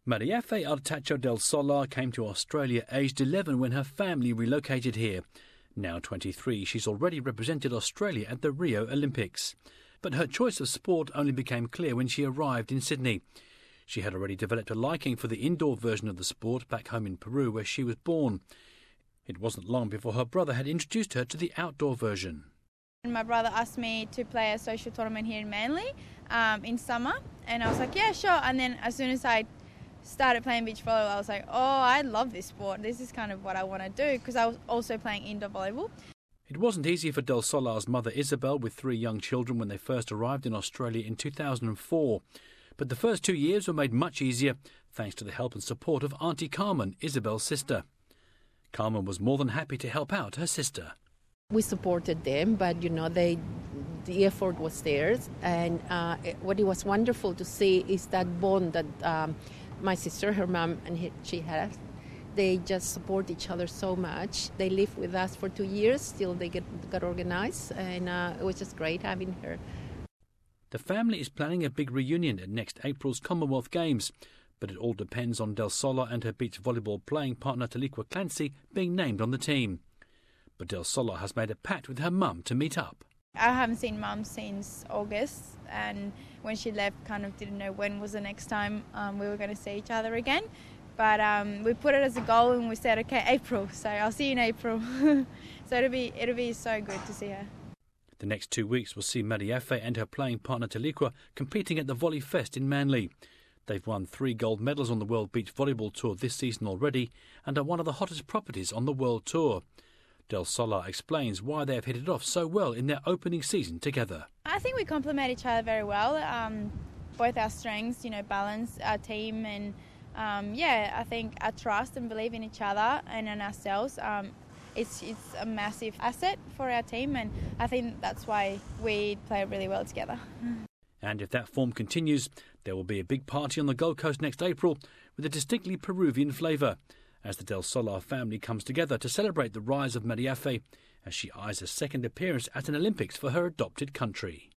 Mariafe Artacho del Solar came to Australia aged 11 when her family relocated here. Now 23, she's already represented Australia at the Rio Olympics. But her choice of sport only became clear when she arrived in Sydney. She had already developed a liking for the indoor version of the sport back home in Peru, where she was born. It wasn't long before her brother had introduced her to the outdoor version. My brother asked me to play a social tournament here in Manly in summer, and I was like, yeah, sure. And then as soon as I started playing beach volleyball, I was like, oh, I love this sport. This is kind of what I want to do, because I was also playing indoor volleyball. It wasn't easy for Del Solar's mother Isabel with 3 young children when they first arrived in Australia in 2004. But the first 2 years were made much easier thanks to the help and support of Auntie Carmen, Isabel's sister. Carmen was more than happy to help out her sister. We supported them, but the effort was theirs, and what it was wonderful to see is that bond that my sister, her mom, and she had. They just support each other so much. They lived with us for 2 years till they got organized, and it was just great having her. The family is planning a big reunion at next April's Commonwealth Games, but it all depends on Del Solar and her beach volleyball playing partner Tahliqua Clancy being named on the team. But Del Solar has made a pact with her mum to meet up. I haven't seen Mum since August, and when she left, kind of didn't know when was the next time we were going to see each other again. But we put it as a goal, and we said, okay, April, so I'll see you in April. So it'll be so good to see her. The next 2 weeks will see Mariafe and her playing partner Tahliqua competing at the Volley Fest in Manly. They've won 3 gold medals on the World Beach Volleyball Tour this season already and are one of the hottest properties on the World Tour. Del Solar explains why they have hit it off so well in their opening season together. I think we complement each other very well. Both our strengths, balance our team, and I think our trust and believe in each other and in ourselves. It's a massive asset for our team, and I think that's why we play really well together. And if that form continues, there will be a big party on the Gold Coast next April with a distinctly Peruvian flavour, as the Del Solar family comes together to celebrate the rise of Mariafe as she eyes a second appearance at an Olympics for her adopted country.